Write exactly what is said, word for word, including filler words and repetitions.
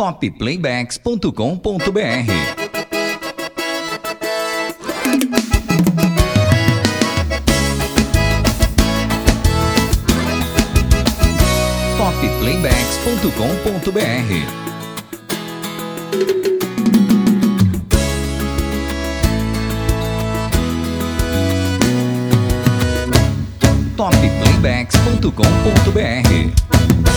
top playbacks ponto com ponto br. top playbacks ponto com ponto br. top playbacks ponto com ponto br.